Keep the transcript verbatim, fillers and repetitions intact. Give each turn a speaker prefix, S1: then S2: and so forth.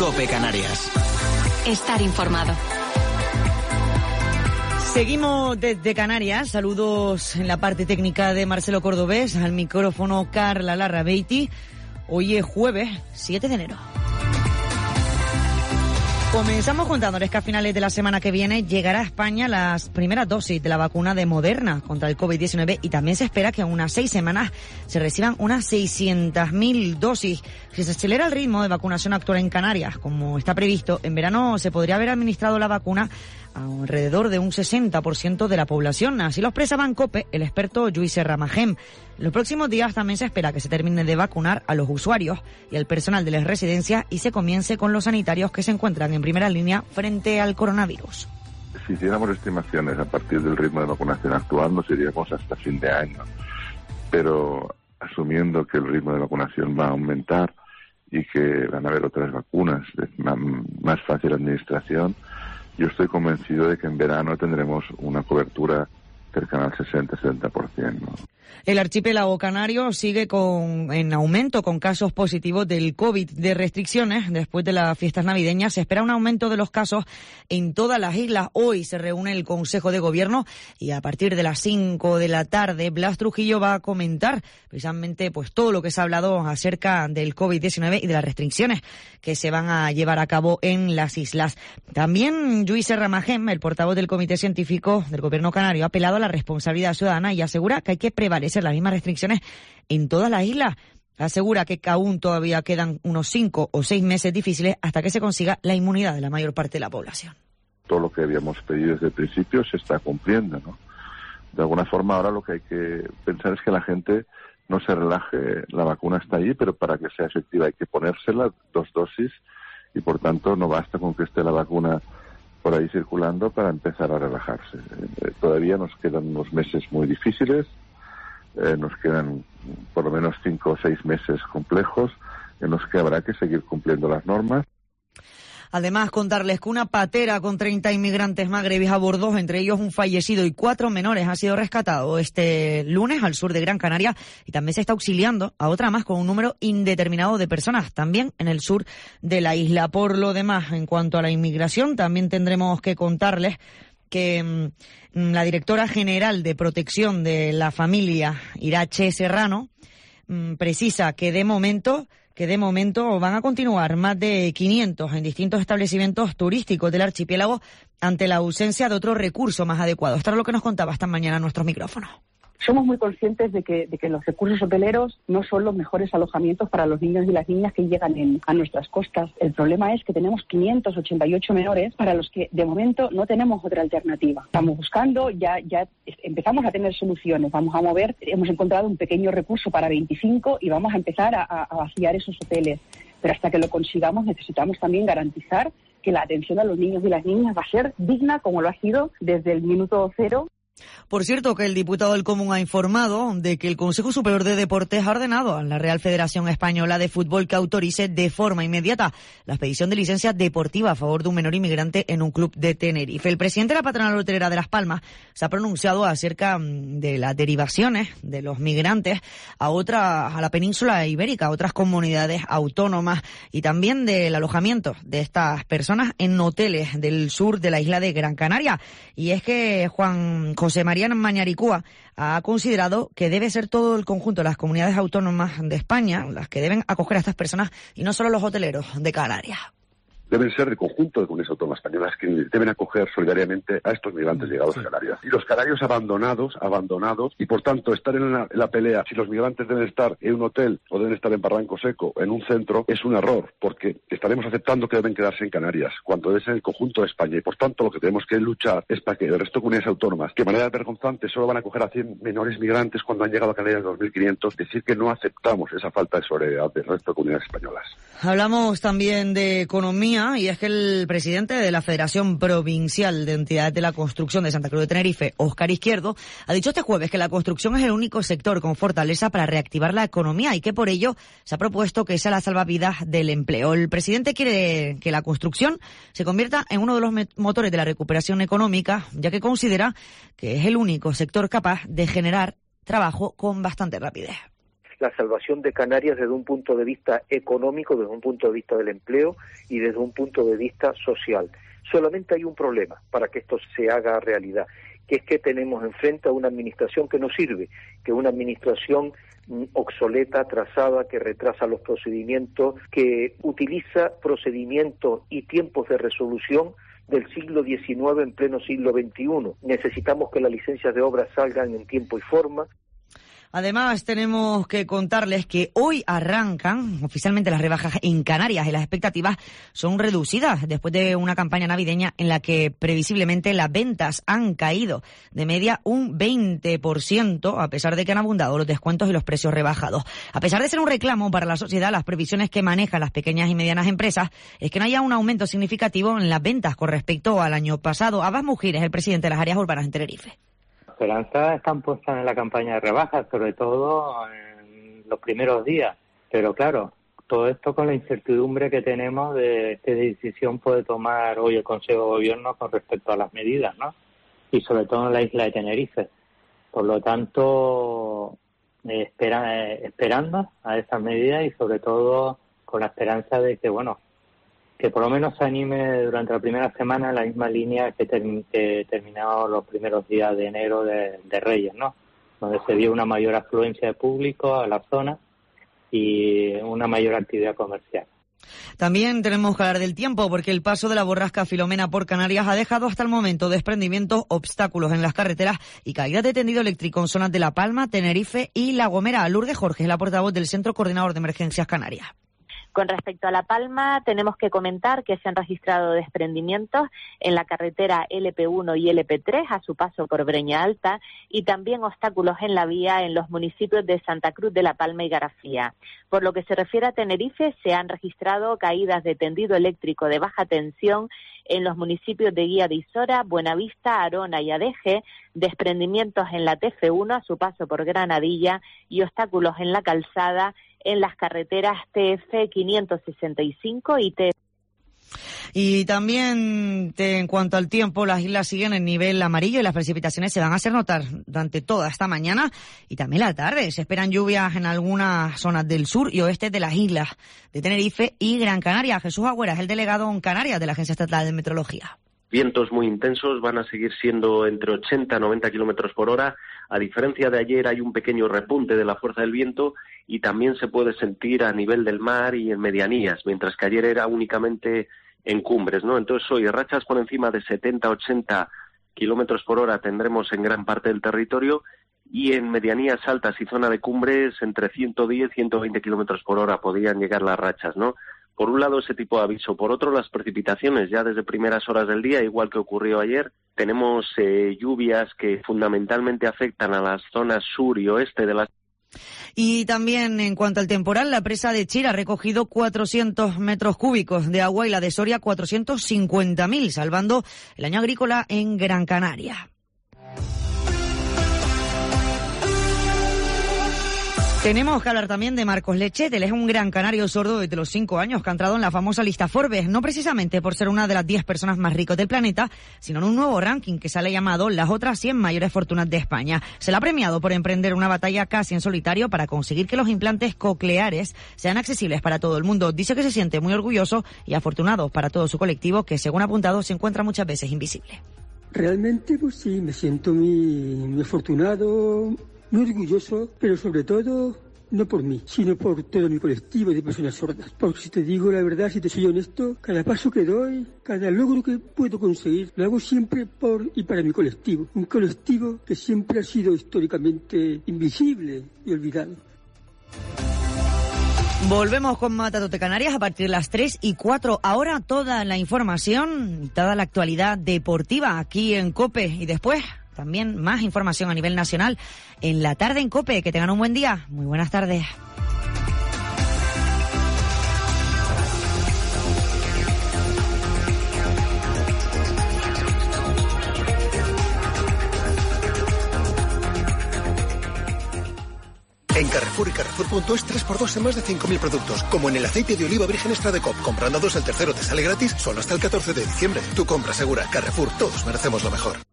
S1: COPE Canarias.
S2: Estar informado.
S3: Seguimos desde Canarias. Saludos en la parte técnica de Marcelo Cordobés, al micrófono Carla Larrabeiti. Hoy es jueves siete de enero. Comenzamos contándoles que a finales de la semana que viene llegará a España las primeras dosis de la vacuna de Moderna contra el COVID diecinueve y también se espera que en unas seis semanas se reciban unas seiscientas mil dosis. Si se acelera el ritmo de vacunación actual en Canarias, como está previsto, en verano se podría haber administrado la vacuna a alrededor de un sesenta por ciento de la población. Así lo expresaba en COPE el experto Lluís Serramajem. En los próximos días también se espera que se termine de vacunar a los usuarios y al personal de las residencias y se comience con los sanitarios que se encuentran en primera línea frente al coronavirus.
S4: Si hiciéramos estimaciones a partir del ritmo de vacunación actual, nos iríamos hasta fin de año. Pero asumiendo que el ritmo de vacunación va a aumentar y que van a haber otras vacunas de más fácil administración, yo estoy convencido de que en verano tendremos una cobertura cercana al sesenta a setenta por ciento, ¿no?
S3: El archipiélago canario sigue con, en aumento con casos positivos del COVID. De restricciones, después de las fiestas navideñas, se espera un aumento de los casos en todas las islas. Hoy se reúne el Consejo de Gobierno y a partir de las cinco de la tarde, Blas Trujillo va a comentar precisamente pues todo lo que se ha hablado acerca del COVID diecinueve y de las restricciones que se van a llevar a cabo en las islas. También Lluís Serramajem, el portavoz del Comité Científico del Gobierno canario, ha apelado a la responsabilidad ciudadana y asegura que hay que prevalecer las mismas restricciones en todas las islas. Asegura que aún todavía quedan unos cinco o seis meses difíciles hasta que se consiga la inmunidad de la mayor parte de la población.
S4: Todo lo que habíamos pedido desde el principio se está cumpliendo, ¿no? De alguna forma ahora lo que hay que pensar es que la gente no se relaje. La vacuna está ahí, pero para que sea efectiva hay que ponérsela, dos dosis, y por tanto no basta con que esté la vacuna por ahí circulando para empezar a relajarse. Eh, todavía nos quedan unos meses muy difíciles. Eh, nos quedan por lo menos cinco o seis meses complejos en los que habrá que seguir cumpliendo las normas.
S3: Además, contarles que una patera con treinta inmigrantes magrebíes a bordo, entre ellos un fallecido y cuatro menores, ha sido rescatado este lunes al sur de Gran Canaria y también se está auxiliando a otra más con un número indeterminado de personas, también en el sur de la isla. Por lo demás, en cuanto a la inmigración, también tendremos que contarles que mmm, la directora general de protección de la familia, Irache Serrano, mmm, precisa que de momento que de momento van a continuar más de quinientos en distintos establecimientos turísticos del archipiélago ante la ausencia de otro recurso más adecuado. Esto es lo que nos contaba esta mañana en nuestros micrófonos.
S5: Somos muy conscientes de que, de que los recursos hoteleros no son los mejores alojamientos para los niños y las niñas que llegan en, a nuestras costas. El problema es que tenemos quinientos ochenta y ocho menores para los que de momento no tenemos otra alternativa. Estamos buscando, ya, ya empezamos a tener soluciones. Vamos a mover, hemos encontrado un pequeño recurso para veinticinco y vamos a empezar a, a vaciar esos hoteles. Pero hasta que lo consigamos necesitamos también garantizar que la atención a los niños y las niñas va a ser digna como lo ha sido desde el minuto cero.
S3: Por cierto, que el diputado del Común ha informado de que el Consejo Superior de Deportes ha ordenado a la Real Federación Española de Fútbol que autorice de forma inmediata la expedición de licencia deportiva a favor de un menor inmigrante en un club de Tenerife. El presidente de la patronal hotelera de Las Palmas se ha pronunciado acerca de las derivaciones de los migrantes a otra, a la península ibérica, a otras comunidades autónomas y también del alojamiento de estas personas en hoteles del sur de la isla de Gran Canaria. Y es que Juan José María Mañaricúa ha considerado que debe ser todo el conjunto de las comunidades autónomas de España las que deben acoger a estas personas y no solo los hoteleros de Canarias.
S6: Deben ser el conjunto de comunidades autónomas españolas que deben acoger solidariamente a estos migrantes llegados sí. a Canarias. Y los canarios abandonados, abandonados, y por tanto estar en la, en la pelea, si los migrantes deben estar en un hotel o deben estar en Barranco Seco, en un centro, es un error, porque estaremos aceptando que deben quedarse en Canarias, cuando debe ser el conjunto de España. Y por tanto lo que tenemos que luchar es para que el resto de comunidades autónomas, que de manera vergonzante solo van a acoger a cien menores migrantes cuando han llegado a Canarias en dos mil quinientos, decir que no aceptamos esa falta de solidaridad del resto de comunidades españolas.
S3: Hablamos también de economía y es que el presidente de la Federación Provincial de Entidades de la Construcción de Santa Cruz de Tenerife, Óscar Izquierdo, ha dicho este jueves que la construcción es el único sector con fortaleza para reactivar la economía y que por ello se ha propuesto que sea la salvavidas del empleo. El presidente quiere que la construcción se convierta en uno de los motores de la recuperación económica, ya que considera que es el único sector capaz de generar trabajo con bastante rapidez.
S1: la salvación de Canarias desde un punto de vista económico, desde un punto de vista del empleo y desde un punto de vista social. Solamente hay un problema para que esto se haga realidad, que es que tenemos enfrente a una administración que no sirve, que es una administración obsoleta, atrasada, que retrasa los procedimientos, que utiliza procedimientos y tiempos de resolución del siglo diecinueve en pleno siglo veintiuno. Necesitamos que las licencias de obra salgan en tiempo y forma.
S3: Además, tenemos que contarles que hoy arrancan oficialmente las rebajas en Canarias y las expectativas son reducidas después de una campaña navideña en la que previsiblemente las ventas han caído de media un veinte por ciento, a pesar de que han abundado los descuentos y los precios rebajados. A pesar de ser un reclamo para la sociedad, las previsiones que manejan las pequeñas y medianas empresas es que no haya un aumento significativo en las ventas con respecto al año pasado. Abbas Mujir es el presidente de las áreas urbanas en Tenerife.
S7: Las esperanzas están puestas en la campaña de rebajas, sobre todo en los primeros días. Pero claro, todo esto con la incertidumbre que tenemos de qué decisión puede tomar hoy el Consejo de Gobierno con respecto a las medidas, ¿no? Y sobre todo en la isla de Tenerife. Por lo tanto, eh, espera, eh, esperando a esas medidas y sobre todo con la esperanza de que, bueno, que por lo menos se anime durante la primera semana en la misma línea que, term- que terminado los primeros días de enero de, de Reyes, ¿no? Donde se dio una mayor afluencia de público a la zona y una mayor actividad comercial.
S3: También tenemos que hablar del tiempo, porque el paso de la borrasca Filomena por Canarias ha dejado hasta el momento desprendimientos, obstáculos en las carreteras y caídas de tendido eléctrico en zonas de La Palma, Tenerife y La Gomera. Lourdes Jorge es la portavoz del Centro Coordinador de Emergencias Canarias.
S8: Con respecto a La Palma, tenemos que comentar que se han registrado desprendimientos en la carretera L P uno y L P tres a su paso por Breña Alta y también obstáculos en la vía en los municipios de Santa Cruz de La Palma y Garafía. Por lo que se refiere a Tenerife, se han registrado caídas de tendido eléctrico de baja tensión en los municipios de Guía de Isora, Buenavista, Arona y Adeje, desprendimientos en la T F uno a su paso por Granadilla y obstáculos en la calzada en las carreteras T F quinientos sesenta y cinco y T F.
S3: Y también te, en cuanto al tiempo, las islas siguen en nivel amarillo y las precipitaciones se van a hacer notar durante toda esta mañana y también la tarde. Se esperan lluvias en algunas zonas del sur y oeste de las islas de Tenerife y Gran Canaria. Jesús Agüera es el delegado en Canarias de la Agencia Estatal de Meteorología.
S9: Vientos muy intensos, van a seguir siendo entre ochenta y noventa kilómetros por hora. A diferencia de ayer, hay un pequeño repunte de la fuerza del viento y también se puede sentir a nivel del mar y en medianías, mientras que ayer era únicamente en cumbres, ¿no? Entonces hoy rachas por encima de setenta a ochenta kilómetros por hora tendremos en gran parte del territorio y en medianías altas y zona de cumbres entre ciento diez y ciento veinte kilómetros por hora podrían llegar las rachas, ¿no? Por un lado ese tipo de aviso, por otro las precipitaciones ya desde primeras horas del día, igual que ocurrió ayer. Tenemos eh, lluvias que fundamentalmente afectan a las zonas sur y oeste de las.
S3: Y también en cuanto al temporal, la presa de Chira ha recogido cuatrocientos metros cúbicos de agua y la de Soria cuatrocientos cincuenta mil, salvando el año agrícola en Gran Canaria. Tenemos que hablar también de Marcos Lechet. Él es un gran canario sordo desde los cinco años que ha entrado en la famosa lista Forbes, no precisamente por ser una de las diez personas más ricas del planeta, sino en un nuevo ranking que se le ha llamado las otras cien mayores fortunas de España. Se le ha premiado por emprender una batalla casi en solitario para conseguir que los implantes cocleares sean accesibles para todo el mundo. Dice que se siente muy orgulloso y afortunado para todo su colectivo, que según ha apuntado se encuentra muchas veces invisible.
S10: Realmente, pues sí, me siento muy, muy afortunado, muy orgulloso, pero sobre todo no por mí, sino por todo mi colectivo de personas sordas. Porque si te digo la verdad, si te soy honesto, cada paso que doy, cada logro que puedo conseguir, lo hago siempre por y para mi colectivo. Un colectivo que siempre ha sido históricamente invisible y olvidado.
S3: Volvemos con Matatote Canarias a partir de las tres y cuatro. Ahora toda la información, toda la actualidad deportiva aquí en COPE y después también más información a nivel nacional en la tarde en COPE. Que tengan un buen día. Muy buenas tardes.
S11: En Carrefour y Carrefour punto es tres por dos en más de cinco mil productos, como en el aceite de oliva virgen extra de C O P. Comprando dos, el tercero te sale gratis solo hasta el catorce de diciembre. Tu compra segura. Carrefour, todos merecemos lo mejor.